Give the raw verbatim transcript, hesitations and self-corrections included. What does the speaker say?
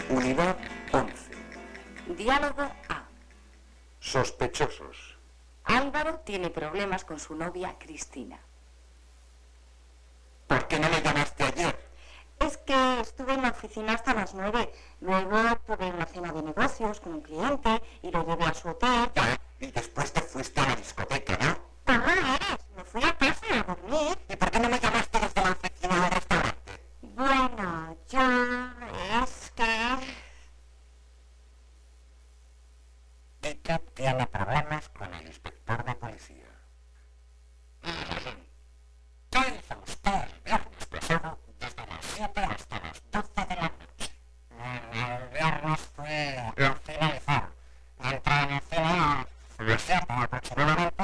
Unidad once. Diálogo A. Sospechosos. Álvaro tiene problemas con su novia Cristina. ¿Por qué no me llamaste ayer? Es que estuve en la oficina hasta las nueve. Luego tuve una cena de negocios con un cliente y lo llevé a su hotel. Ya, y después te fuiste a la discoteca, ¿no? ¿Cómo eres? Me fui a casa a dormir. ¿Y por qué no me llamaste desde la oficina del restaurante? Bueno, yo... es que... Ella tiene problemas con el inspector de policía. ¿Qué hizo usted el viernes pasado desde las siete hasta las doce de la noche? El viernes fue a finalizar. Entré en el cine a las siete aproximadamente.